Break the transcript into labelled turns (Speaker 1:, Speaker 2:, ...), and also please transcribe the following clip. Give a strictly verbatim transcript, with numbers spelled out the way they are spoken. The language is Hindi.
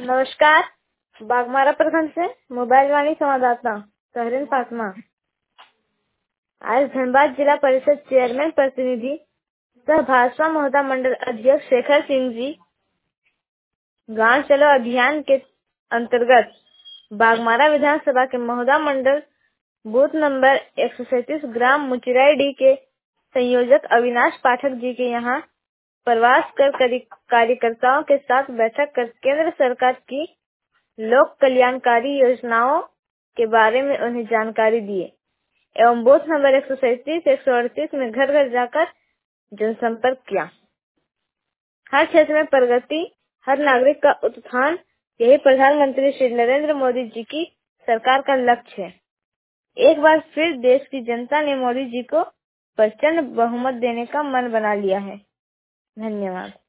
Speaker 1: नमस्कार। बागमारा प्रखंड से मोबाइल वाणी संवाददाता तहरीन फातिमा। आज धनबाद जिला परिषद चेयरमैन प्रतिनिधि सह भाजपा महोदा मंडल अध्यक्ष शेखर सिंह जी गांव चलो अभियान के अंतर्गत बागमारा विधानसभा के महोदा मंडल बूथ नंबर एक सौ सैंतीस ग्राम मुचिराई के संयोजक अविनाश पाठक जी के यहाँ प्रवास कर कार्यकर्ताओं के साथ बैठक कर केंद्र सरकार की लोक कल्याणकारी योजनाओं के बारे में उन्हें जानकारी दिए एवं बूथ नंबर एक सौ सैंतीस एक सौ अड़तीस में घर घर जाकर जनसंपर्क किया। हर क्षेत्र में प्रगति, हर नागरिक का उत्थान, यही प्रधानमंत्री श्री नरेंद्र मोदी जी की सरकार का लक्ष्य है। एक बार फिर देश की जनता ने मोदी जी को प्रचंड बहुमत देने का मन बना लिया है। धन्यवाद।